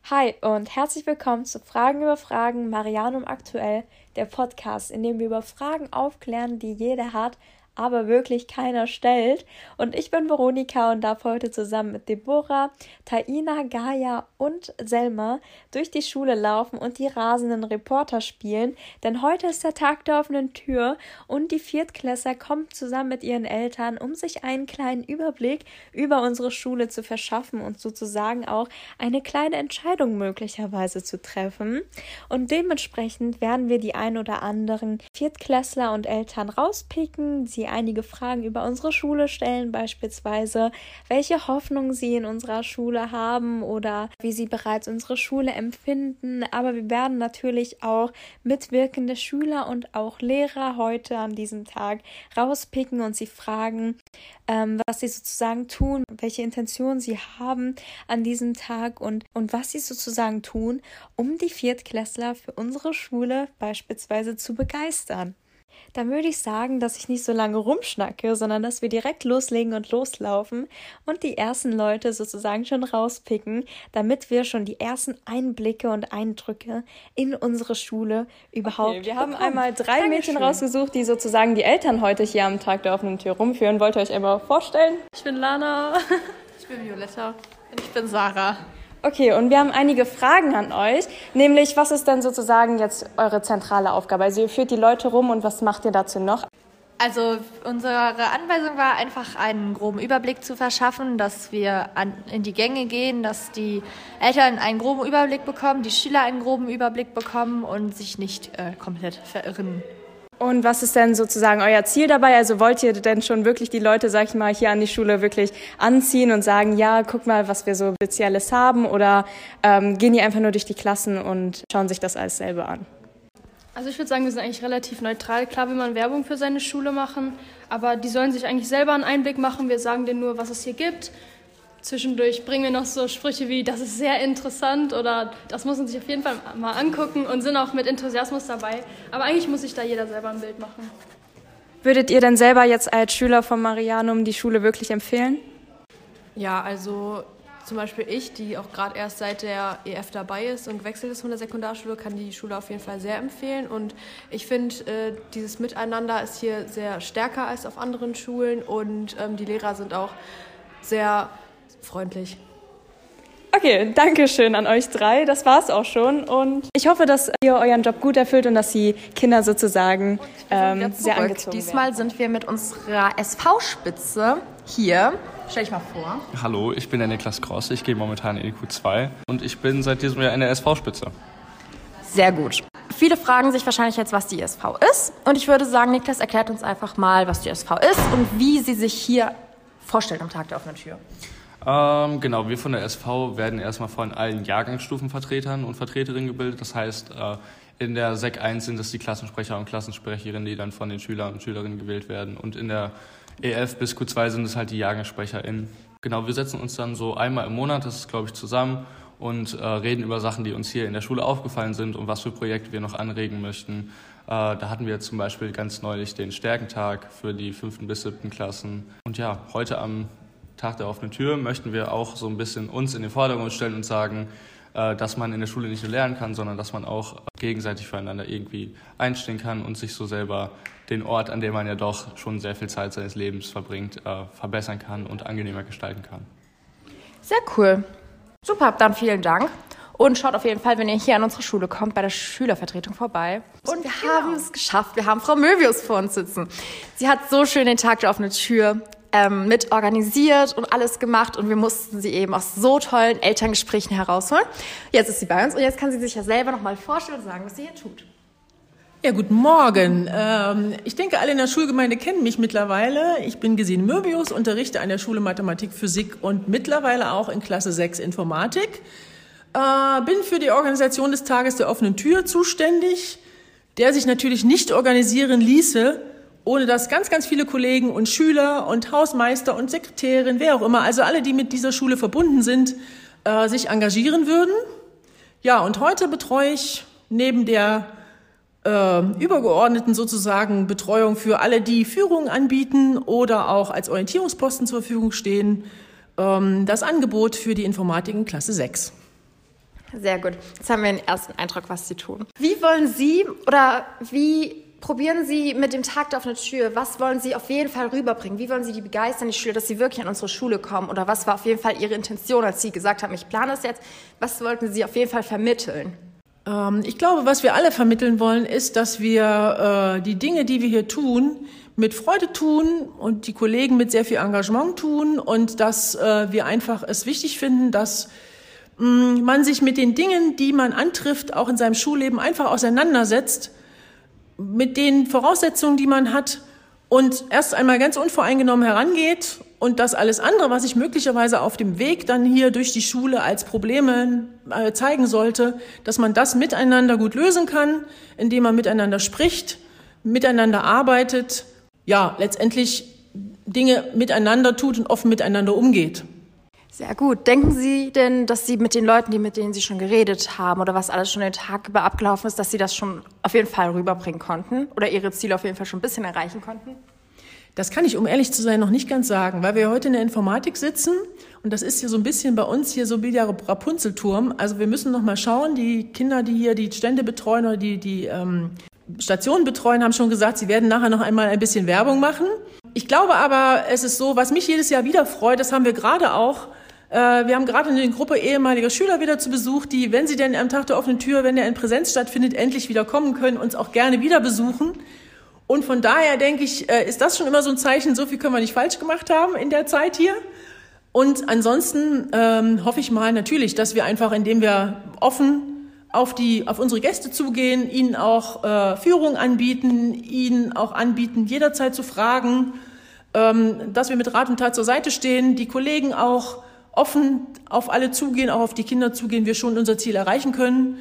Hi und herzlich willkommen zu Fragen über Fragen, Marianum aktuell, der Podcast, in dem wir über Fragen aufklären, die jeder hat, aber wirklich keiner stellt. Und ich bin Veronika und darf heute zusammen mit Deborah, Taina, Gaia und Selma durch die Schule laufen und die rasenden Reporter spielen. Denn heute ist der Tag der offenen Tür und die Viertklässler kommen zusammen mit ihren Eltern, um sich einen kleinen Überblick über unsere Schule zu verschaffen und sozusagen auch eine kleine Entscheidung möglicherweise zu treffen. Und dementsprechend werden wir die ein oder anderen Viertklässler und Eltern rauspicken, sie einige Fragen über unsere Schule stellen, beispielsweise welche Hoffnung sie in unserer Schule haben oder wie sie bereits unsere Schule empfinden. Aber wir werden natürlich auch mitwirkende Schüler und auch Lehrer heute an diesem Tag rauspicken und sie fragen, was sie sozusagen tun, welche Intentionen sie haben an diesem Tag und was sie sozusagen tun, um die Viertklässler für unsere Schule beispielsweise zu begeistern. Dann würde ich sagen, dass ich nicht so lange rumschnacke, sondern dass wir direkt loslegen und loslaufen und die ersten Leute sozusagen schon rauspicken, damit wir schon die ersten Einblicke und Eindrücke in unsere Schule überhaupt bekommen. Wir haben einmal 3 Mädchen rausgesucht, die sozusagen die Eltern heute hier am Tag der offenen Tür rumführen. Wollt ihr euch einmal vorstellen? Ich bin Lana. Ich bin Violetta. Und ich bin Sarah. Okay, und wir haben einige Fragen an euch, nämlich was ist denn sozusagen jetzt eure zentrale Aufgabe? Also ihr führt die Leute rum und was macht ihr dazu noch? Also unsere Anweisung war einfach, einen groben Überblick zu verschaffen, dass wir in die Gänge gehen, dass die Eltern einen groben Überblick bekommen, die Schüler einen groben Überblick bekommen und sich nicht komplett verirren. Und was ist denn sozusagen euer Ziel dabei? Also wollt ihr denn schon wirklich die Leute, sag ich mal, hier an die Schule wirklich anziehen und sagen, ja, guck mal, was wir so Spezielles haben? Oder gehen die einfach nur durch die Klassen und schauen sich das alles selber an? Also ich würde sagen, wir sind eigentlich relativ neutral. Klar will man Werbung für seine Schule machen, aber die sollen sich eigentlich selber einen Einblick machen. Wir sagen denen nur, was es hier gibt. Zwischendurch bringen wir noch so Sprüche wie, das ist sehr interessant oder das muss man sich auf jeden Fall mal angucken und sind auch mit Enthusiasmus dabei. Aber eigentlich muss sich da jeder selber ein Bild machen. Würdet ihr denn selber jetzt als Schüler von Marianum die Schule wirklich empfehlen? Ja, also zum Beispiel ich, die auch gerade erst seit der EF dabei ist und gewechselt ist von der Sekundarschule, kann die Schule auf jeden Fall sehr empfehlen. Und ich finde, dieses Miteinander ist hier sehr stärker als auf anderen Schulen und die Lehrer sind auch sehr freundlich. Okay, danke schön an euch 3. Das war's auch schon. Und ich hoffe, dass ihr euren Job gut erfüllt und dass die Kinder sozusagen sehr angezogen werden. Diesmal sind wir mit unserer SV-Spitze hier. Stell dich mal vor. Hallo, ich bin der Niklas Kross. Ich gehe momentan in die Q2 und ich bin seit diesem Jahr in der SV-Spitze. Sehr gut. Viele fragen sich wahrscheinlich jetzt, was die SV ist. Und ich würde sagen, Niklas erklärt uns einfach mal, was die SV ist und wie sie sich hier vorstellt am Tag der offenen Tür. Genau, wir von der SV werden erstmal von allen Jahrgangsstufenvertretern und Vertreterinnen gebildet. Das heißt, in der Sek 1 sind es die Klassensprecher und Klassensprecherinnen, die dann von den Schülern und Schülerinnen gewählt werden. Und in der EF bis Q2 sind es halt die JahrgangssprecherInnen. Genau, wir setzen uns dann so einmal im Monat, das ist glaube ich zusammen, und reden über Sachen, die uns hier in der Schule aufgefallen sind und was für Projekte wir noch anregen möchten. Da hatten wir jetzt zum Beispiel ganz neulich den Stärkentag für die 5. bis 7. Klassen. Und ja, heute am Tag der offenen Tür möchten wir auch so ein bisschen uns in den Vordergrund stellen und sagen, dass man in der Schule nicht nur lernen kann, sondern dass man auch gegenseitig füreinander irgendwie einstehen kann und sich so selber den Ort, an dem man ja doch schon sehr viel Zeit seines Lebens verbringt, verbessern kann und angenehmer gestalten kann. Sehr cool. Super, dann vielen Dank. Und schaut auf jeden Fall, wenn ihr hier an unsere Schule kommt, bei der Schülervertretung vorbei. Und wir haben es geschafft. Wir haben Frau Möbius vor uns sitzen. Sie hat so schön den Tag der offenen Tür mit organisiert und alles gemacht und wir mussten sie eben aus so tollen Elterngesprächen herausholen. Jetzt ist sie bei uns und jetzt kann sie sich ja selber noch mal vorstellen und sagen, was sie hier tut. Ja, guten Morgen. Ich denke, alle in der Schulgemeinde kennen mich mittlerweile. Ich bin Gesine Möbius, unterrichte an der Schule Mathematik, Physik und mittlerweile auch in Klasse 6 Informatik. Bin für die Organisation des Tages der offenen Tür zuständig, der sich natürlich nicht organisieren ließe, ohne dass ganz, ganz viele Kollegen und Schüler und Hausmeister und Sekretärin, wer auch immer, also alle, die mit dieser Schule verbunden sind, sich engagieren würden. Ja, und heute betreue ich neben der übergeordneten sozusagen Betreuung für alle, die Führungen anbieten oder auch als Orientierungsposten zur Verfügung stehen, das Angebot für die Informatik in Klasse 6. Sehr gut. Jetzt haben wir den ersten Eindruck, was Sie tun. Wie wollen Sie oder wie probieren Sie mit dem Tag der offenen Tür? Was wollen Sie auf jeden Fall rüberbringen? Wie wollen Sie die begeistern, die Schüler, dass sie wirklich an unsere Schule kommen? Oder was war auf jeden Fall Ihre Intention, als Sie gesagt haben, ich plane das jetzt? Was wollten Sie auf jeden Fall vermitteln? Ich glaube, was wir alle vermitteln wollen, ist, dass wir die Dinge, die wir hier tun, mit Freude tun und die Kollegen mit sehr viel Engagement tun und dass wir einfach es wichtig finden, dass man sich mit den Dingen, die man antrifft, auch in seinem Schulleben einfach auseinandersetzt, mit den Voraussetzungen, die man hat und erst einmal ganz unvoreingenommen herangeht und das alles andere, was sich möglicherweise auf dem Weg dann hier durch die Schule als Probleme zeigen sollte, dass man das miteinander gut lösen kann, indem man miteinander spricht, miteinander arbeitet, ja, letztendlich Dinge miteinander tut und offen miteinander umgeht. Sehr gut. Denken Sie denn, dass Sie mit den Leuten, mit denen Sie schon geredet haben oder was alles schon den Tag über abgelaufen ist, dass Sie das schon auf jeden Fall rüberbringen konnten oder Ihre Ziele auf jeden Fall schon ein bisschen erreichen konnten? Das kann ich, um ehrlich zu sein, noch nicht ganz sagen, weil wir heute in der Informatik sitzen und das ist hier so ein bisschen bei uns hier so wie der Rapunzelturm. Also wir müssen noch mal schauen, die Kinder, die hier die Stände betreuen oder die Stationen betreuen, haben schon gesagt, sie werden nachher noch einmal ein bisschen Werbung machen. Ich glaube aber, es ist so, was mich jedes Jahr wieder freut, das haben wir gerade auch. Wir haben gerade eine Gruppe ehemaliger Schüler wieder zu Besuch, die, wenn sie denn am Tag der offenen Tür, wenn der in Präsenz stattfindet, endlich wieder kommen können, uns auch gerne wieder besuchen. Und von daher denke ich, ist das schon immer so ein Zeichen, so viel können wir nicht falsch gemacht haben in der Zeit hier. Und ansonsten hoffe ich mal natürlich, dass wir einfach, indem wir offen auf unsere Gäste zugehen, ihnen auch Führung anbieten, ihnen auch anbieten, jederzeit zu fragen, dass wir mit Rat und Tat zur Seite stehen, die Kollegen auch offen auf alle zugehen, auch auf die Kinder zugehen, wir schon unser Ziel erreichen können.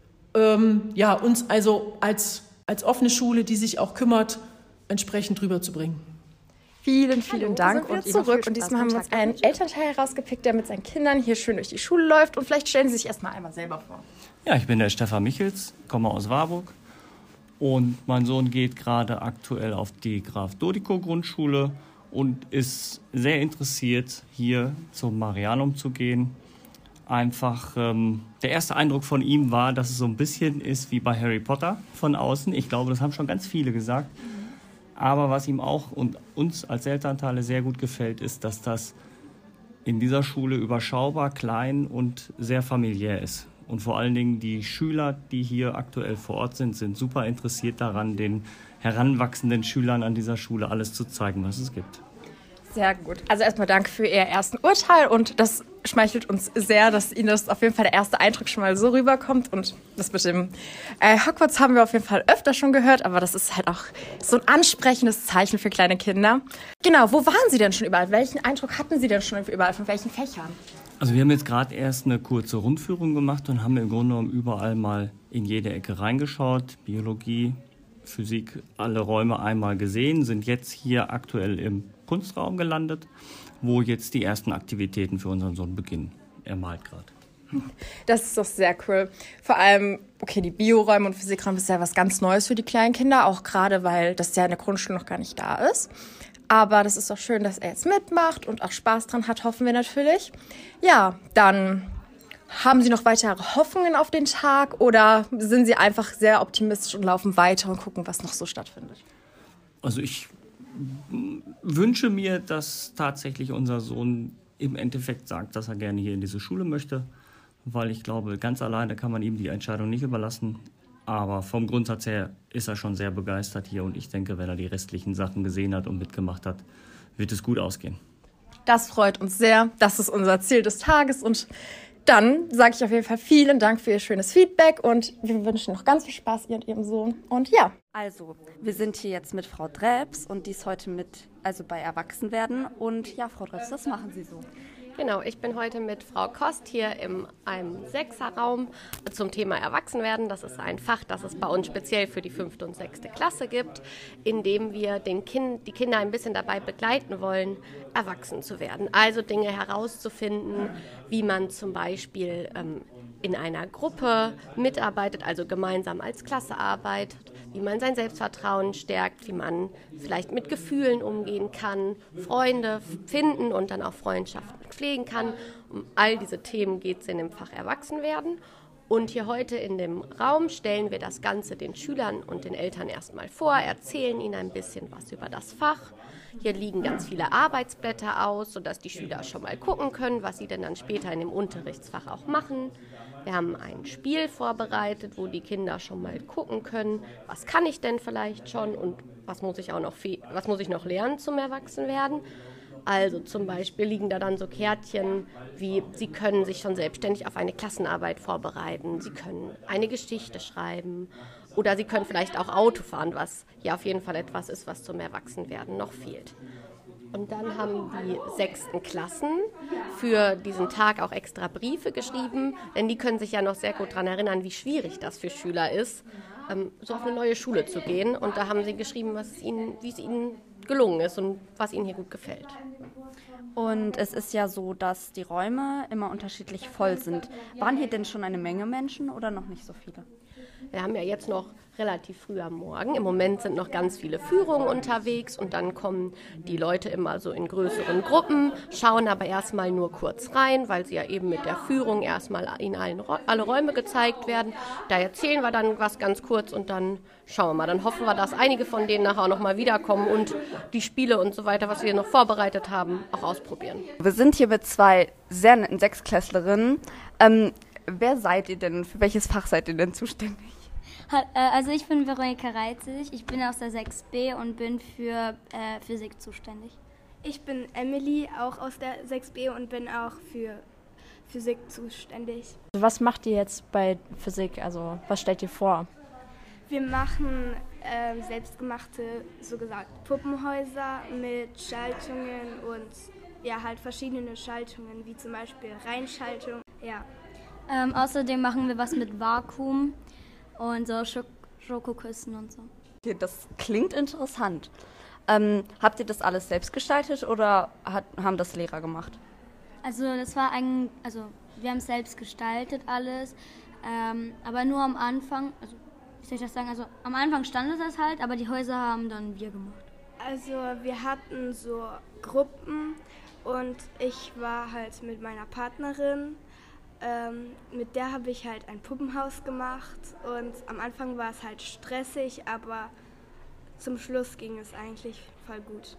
Uns also als offene Schule, die sich auch kümmert, entsprechend rüberzubringen. Vielen Dank und zurück. Und diesmal haben wir uns einen Elternteil herausgepickt, der mit seinen Kindern hier schön durch die Schule läuft. Und vielleicht stellen Sie sich erstmal einmal selber vor. Ja, ich bin der Stefan Michels, komme aus Warburg. Und mein Sohn geht gerade aktuell auf die Graf-Dodico-Grundschule und ist sehr interessiert, hier zum Marianum zu gehen. Einfach, der erste Eindruck von ihm war, dass es so ein bisschen ist wie bei Harry Potter von außen. Ich glaube, das haben schon ganz viele gesagt. Aber was ihm auch und uns als Elternteile sehr gut gefällt, ist, dass das in dieser Schule überschaubar, klein und sehr familiär ist. Und vor allen Dingen die Schüler, die hier aktuell vor Ort sind super interessiert daran, den heranwachsenden Schülern an dieser Schule alles zu zeigen, was es gibt. Sehr gut. Also erstmal danke für Ihr ersten Urteil und das schmeichelt uns sehr, dass Ihnen das auf jeden Fall der erste Eindruck schon mal so rüberkommt. Und das mit dem Hogwarts haben wir auf jeden Fall öfter schon gehört, aber das ist halt auch so ein ansprechendes Zeichen für kleine Kinder. Genau, wo waren Sie denn schon überall? Welchen Eindruck hatten Sie denn schon überall? Von welchen Fächern? Also wir haben jetzt gerade erst eine kurze Rundführung gemacht und haben im Grunde genommen überall mal in jede Ecke reingeschaut. Biologie, Physik, alle Räume einmal gesehen, sind jetzt hier aktuell im Kunstraum gelandet, wo jetzt die ersten Aktivitäten für unseren Sohn beginnen. Er malt gerade. Das ist doch sehr cool. Vor allem, okay, die Bioräume und Physikräume ist ja was ganz Neues für die kleinen Kinder, auch gerade, weil das ja in der Grundschule noch gar nicht da ist. Aber das ist doch schön, dass er jetzt mitmacht und auch Spaß dran hat, hoffen wir natürlich. Ja, dann haben Sie noch weitere Hoffnungen auf den Tag oder sind Sie einfach sehr optimistisch und laufen weiter und gucken, was noch so stattfindet? Also ich wünsche mir, dass tatsächlich unser Sohn im Endeffekt sagt, dass er gerne hier in diese Schule möchte, weil ich glaube, ganz alleine kann man ihm die Entscheidung nicht überlassen. Aber vom Grundsatz her ist er schon sehr begeistert hier und ich denke, wenn er die restlichen Sachen gesehen hat und mitgemacht hat, wird es gut ausgehen. Das freut uns sehr. Das ist unser Ziel des Tages und dann sage ich auf jeden Fall vielen Dank für Ihr schönes Feedback und wir wünschen noch ganz viel Spaß Ihr und Ihrem Sohn. Und ja. Also, wir sind hier jetzt mit Frau Drebs und die ist heute bei Erwachsenwerden. Und ja, Frau Drebs, was machen Sie so? Genau, ich bin heute mit Frau Kost hier in einem 6er-Raum zum Thema Erwachsenwerden. Das ist ein Fach, das es bei uns speziell für die 5. und 6. Klasse gibt, in dem wir die Kinder ein bisschen dabei begleiten wollen, erwachsen zu werden. Also Dinge herauszufinden, wie man zum Beispiel in einer Gruppe mitarbeitet, also gemeinsam als Klasse arbeitet, wie man sein Selbstvertrauen stärkt, wie man vielleicht mit Gefühlen umgehen kann, Freunde finden und dann auch Freundschaften pflegen kann. Um all diese Themen geht es in dem Fach Erwachsenwerden. Und hier heute in dem Raum stellen wir das Ganze den Schülern und den Eltern erstmal vor, erzählen ihnen ein bisschen was über das Fach. Hier liegen ganz viele Arbeitsblätter aus, sodass die Schüler schon mal gucken können, was sie denn dann später in dem Unterrichtsfach auch machen. Wir haben ein Spiel vorbereitet, wo die Kinder schon mal gucken können, was kann ich denn vielleicht schon und was muss ich noch lernen zum Erwachsenwerden. Also zum Beispiel liegen da dann so Kärtchen wie, Sie können sich schon selbstständig auf eine Klassenarbeit vorbereiten, Sie können eine Geschichte schreiben oder Sie können vielleicht auch Auto fahren, was ja auf jeden Fall etwas ist, was zum Erwachsenwerden noch fehlt. Und dann haben die 6. Klassen für diesen Tag auch extra Briefe geschrieben, denn die können sich ja noch sehr gut daran erinnern, wie schwierig das für Schüler ist, so auf eine neue Schule zu gehen. Und da haben sie geschrieben, wie es ihnen gelungen ist und was ihnen hier gut gefällt. Und es ist ja so, dass die Räume immer unterschiedlich voll sind. Waren hier denn schon eine Menge Menschen oder noch nicht so viele? Wir haben ja jetzt noch relativ früh am Morgen. Im Moment sind noch ganz viele Führungen unterwegs und dann kommen die Leute immer so in größeren Gruppen, schauen aber erstmal nur kurz rein, weil sie ja eben mit der Führung erstmal ihnen alle Räume gezeigt werden. Da erzählen wir dann was ganz kurz und dann schauen wir mal. Dann hoffen wir, dass einige von denen nachher auch nochmal wiederkommen und die Spiele und so weiter, was wir noch vorbereitet haben, auch ausprobieren. Wir sind hier mit 2 sehr netten Sechsklässlerinnen. Wer seid ihr denn? Für welches Fach seid ihr denn zuständig? Also ich bin Veronika Reitzig, ich bin aus der 6b und bin für Physik zuständig. Ich bin Emily, auch aus der 6b und bin auch für Physik zuständig. Was macht ihr jetzt bei Physik? Also was stellt ihr vor? Wir machen selbstgemachte, so gesagt, Puppenhäuser mit Schaltungen und ja halt verschiedene Schaltungen, wie zum Beispiel Reinschaltung. Ja. Außerdem machen wir was mit Vakuum und so Schokoküssen und so. Okay, das klingt interessant. Habt ihr das alles selbst gestaltet oder haben das Lehrer gemacht? Also wir haben es selbst gestaltet alles, aber nur am Anfang, also wie soll ich das sagen, also am Anfang stand es halt, aber die Häuser haben dann wir gemacht. Also wir hatten so Gruppen und ich war halt mit meiner Partnerin. Mit der habe ich halt ein Puppenhaus gemacht und am Anfang war es halt stressig, aber zum Schluss ging es eigentlich voll gut.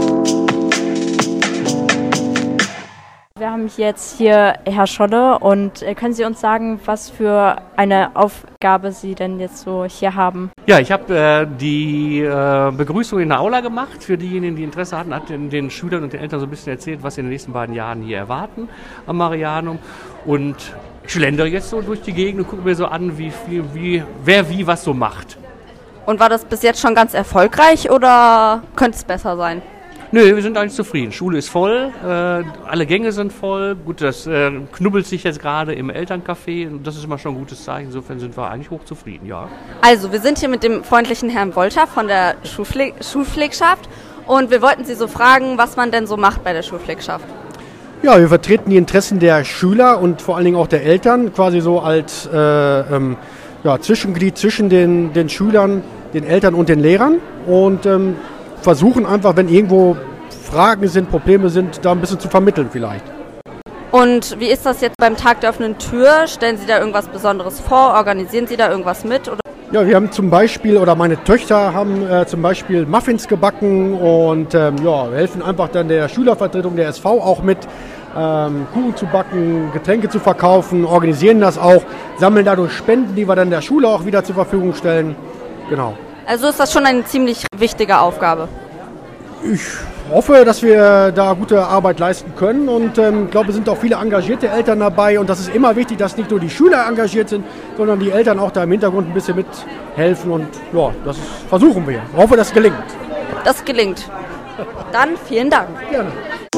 Wir haben jetzt hier Herr Scholle und können Sie uns sagen, was für eine Aufgabe Sie denn jetzt so hier haben? Ja, ich habe die Begrüßung in der Aula gemacht. Für diejenigen, die Interesse hatten, hat den Schülern und den Eltern so ein bisschen erzählt, was sie in den nächsten beiden Jahren hier erwarten am Marianum. Und ich schlendere jetzt so durch die Gegend und gucke mir so an, wer wie was so macht. Und war das bis jetzt schon ganz erfolgreich oder könnte es besser sein? Nö, wir sind eigentlich zufrieden. Schule ist voll, alle Gänge sind voll. Gut, das knubbelt sich jetzt gerade im Elterncafé und das ist immer schon ein gutes Zeichen. Insofern sind wir eigentlich hochzufrieden, ja. Also, wir sind hier mit dem freundlichen Herrn Wolter von der Schulpflegschaft und wir wollten Sie so fragen, was man denn so macht bei der Schulpflegschaft. Ja, wir vertreten die Interessen der Schüler und vor allen Dingen auch der Eltern, quasi so als Zwischenglied zwischen den Schülern, den Eltern und den Lehrern und versuchen einfach, wenn irgendwo Fragen sind, Probleme sind, da ein bisschen zu vermitteln vielleicht. Und wie ist das jetzt beim Tag der offenen Tür? Stellen Sie da irgendwas Besonderes vor? Organisieren Sie da irgendwas mit? Oder? Ja, wir haben zum Beispiel, oder meine Töchter haben zum Beispiel Muffins gebacken und helfen einfach dann der Schülervertretung der SV auch mit, Kuchen zu backen, Getränke zu verkaufen, organisieren das auch, sammeln dadurch Spenden, die wir dann der Schule auch wieder zur Verfügung stellen. Genau. Also ist das schon eine ziemlich wichtige Aufgabe? Ich hoffe, dass wir da gute Arbeit leisten können und glaube, es sind auch viele engagierte Eltern dabei und das ist immer wichtig, dass nicht nur die Schüler engagiert sind, sondern die Eltern auch da im Hintergrund ein bisschen mithelfen und ja, versuchen wir. Ich hoffe, das gelingt. Das gelingt. Dann vielen Dank. Gerne.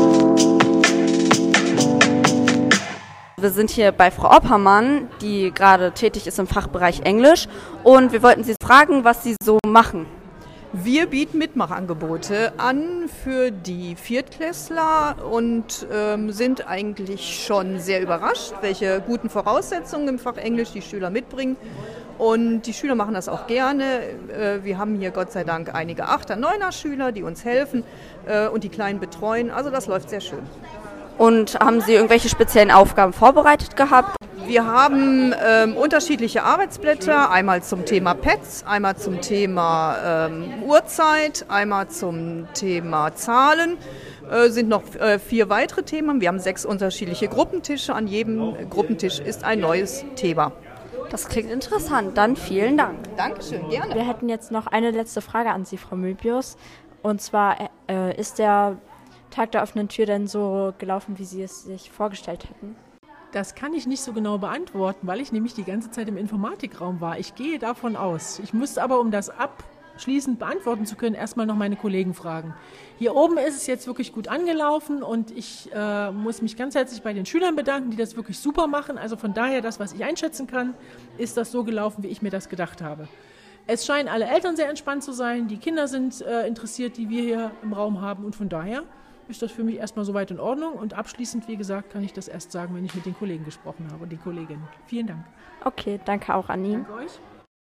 Wir sind hier bei Frau Oppermann, die gerade tätig ist im Fachbereich Englisch und wir wollten Sie fragen, was Sie so machen. Wir bieten Mitmachangebote an für die Viertklässler und sind eigentlich schon sehr überrascht, welche guten Voraussetzungen im Fach Englisch die Schüler mitbringen. Und die Schüler machen das auch gerne. Wir haben hier Gott sei Dank einige 8er, 9er Schüler, die uns helfen und die Kleinen betreuen. Also das läuft sehr schön. Und haben Sie irgendwelche speziellen Aufgaben vorbereitet gehabt? Wir haben unterschiedliche Arbeitsblätter, einmal zum Thema Pets, einmal zum Thema Uhrzeit, einmal zum Thema Zahlen. Sind noch 4 weitere Themen. Wir haben 6 unterschiedliche Gruppentische. An jedem Gruppentisch ist ein neues Thema. Das klingt interessant. Dann vielen Dank. Dankeschön, gerne. Wir hätten jetzt noch eine letzte Frage an Sie, Frau Möbius. Und zwar, ist der Tag der offenen Tür denn so gelaufen, wie Sie es sich vorgestellt hätten? Das kann ich nicht so genau beantworten, weil ich nämlich die ganze Zeit im Informatikraum war. Ich gehe davon aus. Ich müsste aber, um das abschließend beantworten zu können, erstmal noch meine Kollegen fragen. Hier oben ist es jetzt wirklich gut angelaufen und ich muss mich ganz herzlich bei den Schülern bedanken, die das wirklich super machen. Also von daher, das, was ich einschätzen kann, ist das so gelaufen, wie ich mir das gedacht habe. Es scheinen alle Eltern sehr entspannt zu sein, die Kinder sind interessiert, die wir hier im Raum haben und von daher ist das für mich erstmal soweit in Ordnung und abschließend, wie gesagt, kann ich das erst sagen, wenn ich mit den Kollegen gesprochen habe und den Kolleginnen. Vielen Dank. Okay, danke auch an Ihnen. Danke euch.